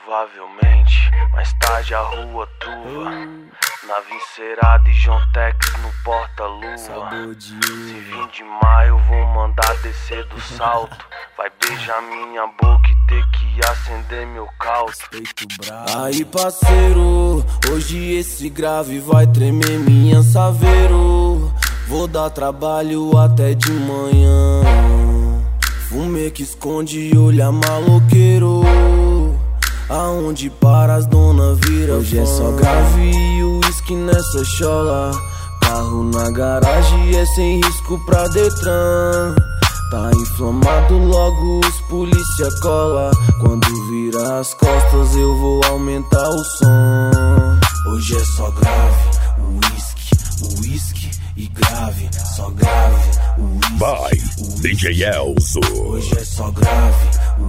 Provavelmente, mais tarde a rua truva. Nave encerada e John Tex no porta-lua. Se vir de maio vou mandar descer do salto. Vai beijar minha boca e ter que acender meu caldo. Aí parceiro, hoje esse grave vai tremer minha saveiro. Vou dar trabalho até de manhã. Fumê que esconde e olha maloqueiro. Aonde para as dona vira hoje fã. É só grave e uísque nessa chola. Carro na garagem é sem risco pra Detran. Tá inflamado, logo os polícia cola. Quando vira as costas eu vou aumentar o som. Hoje é só grave, uísque e grave. Só grave, uísque, DJ Elzo. Hoje é só grave,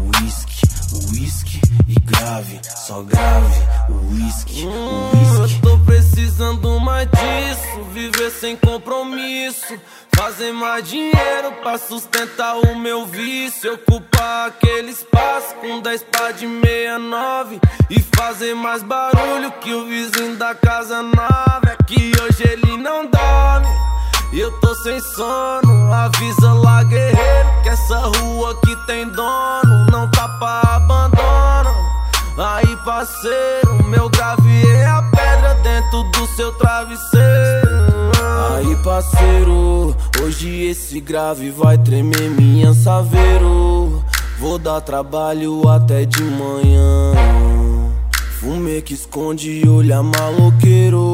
uísque e grave. Só grave, uísque. Eu tô precisando mais disso. Viver sem compromisso. Fazer mais dinheiro pra sustentar o meu vício. Ocupar aquele espaço com 10 pá de 69 e fazer mais barulho que o vizinho da casa nova. É que hoje ele não dorme e eu tô sem sono. Avisa lá, guerreiro, que essa rua aqui tem dono. Não tá pra abandono. Aí parceiro, meu grave é a pedra dentro do seu travesseiro. Aí parceiro, hoje esse grave vai tremer minha saveiro. Vou dar trabalho até de manhã. Fumê que esconde e olha maloqueiro.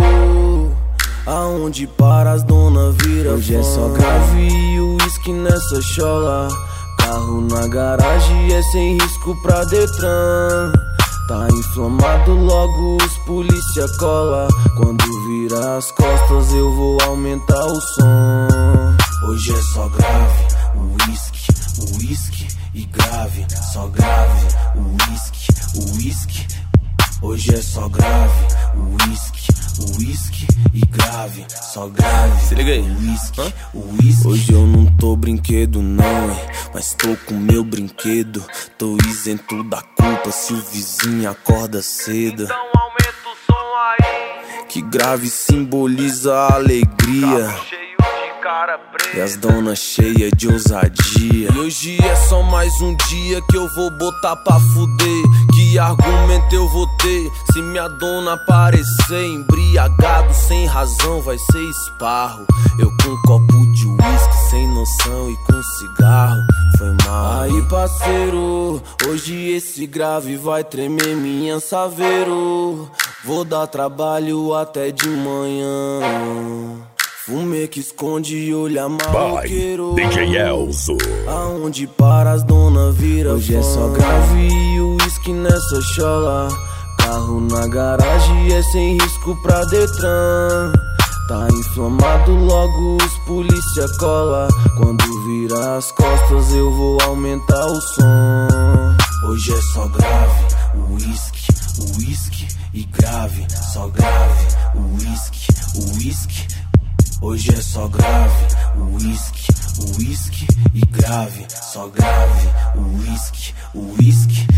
Aonde para as dona vira hoje fã. É só grave e uísque nessa chola. Carro na garagem é sem risco pra Detran. Tá inflamado, logo os polícia cola. Quando vira as costas eu vou aumentar o som. Hoje é só grave, uísque e grave. Só grave, uísque. Hoje é só grave, uísque e grave. Só grave, se liga aí, uísque. Hoje eu não tô brinquedo não, mas tô com meu brinquedo. Tô isento da culpa se o vizinho acorda cedo. Então aumenta o som aí. Que grave simboliza a alegria. Carro cheio de cara preta e as donas cheias de ousadia. E hoje é só mais um dia que eu vou botar pra fuder. Que argumento eu vou ter se minha dona aparecer embriagado sem razão? Vai ser esparro. Eu com um copo de uísque sem noção e com cigarro. Foi mal. Aí parceiro, hoje esse grave vai tremer minha saveiro. Vou dar trabalho até de manhã. Fumê que esconde e olha maloqueiro. DJ Elzo. Aonde para as dona vira hoje fã. É só grave e uísque nessa chola. Carro na garagem é sem risco pra Detran. Tá inflamado, logo os polícia cola. Quando vira as costas eu vou aumentar o som. Hoje é só grave, uísque e grave. Só grave, uísque. Hoje é só grave, uísque e grave. Só grave, uísque.